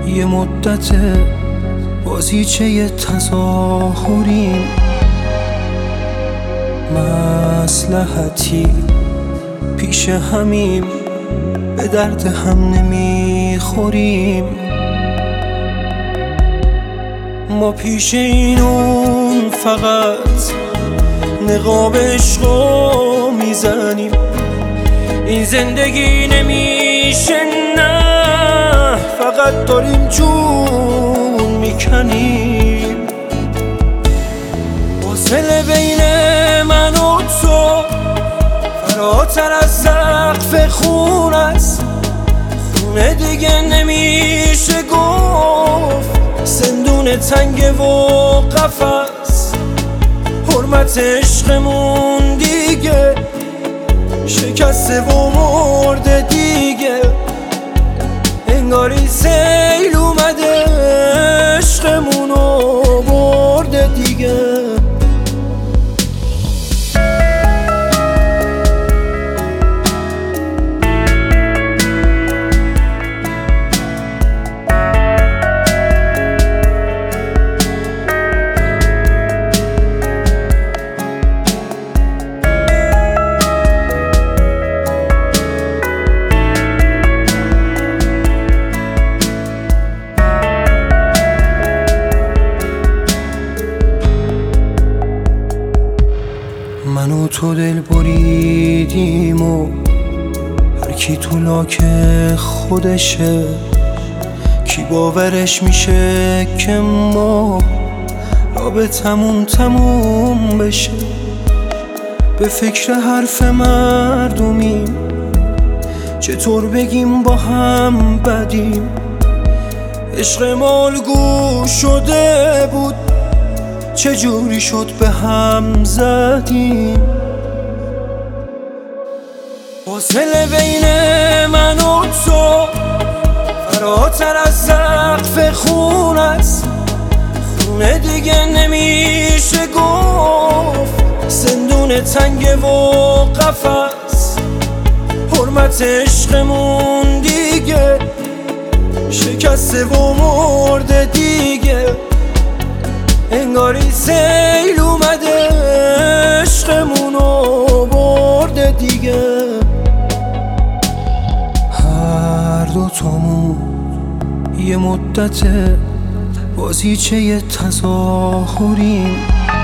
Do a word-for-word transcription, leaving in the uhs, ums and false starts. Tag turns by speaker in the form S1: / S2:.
S1: یه مدت بازیچه تظاهریم، مصلحتی پیش همیم، به درد هم نمیخوریم. ما پیش اینون فقط نقاب عشقو میزنیم، این زندگی نمیشه نه، فقط داریم جون میکنیم. فاصله بین من و تو فراتر از سقف خون است، خونه دیگه نمیشه گفت، زندون تنگ و قفس. حرمت عشقمون دیگه شکسته و مرده دیگه، انگاری سیل اومده عشقمونو برده دیگه. من و تو دل بریدیم و هر کی تو لاک خودشه، کی باورش میشه که ما رابطمون تموم بشه. به فکر حرف مردمیم، چطور بگیم با هم بدیم، عشق ما الگو شده بود، چجوری شد به هم زدیم. فاصله بین من و تو فراتر از سقف خون است، خونه دیگه نمیشه گفت، زندون تنگ و قفس. حرمت عشقمون دیگه شکسته و مرده دیگه، انگاری سیل اومده عشقمونو برده دیگه. هر دوتامون یه مدت بازیچه تظاهریم،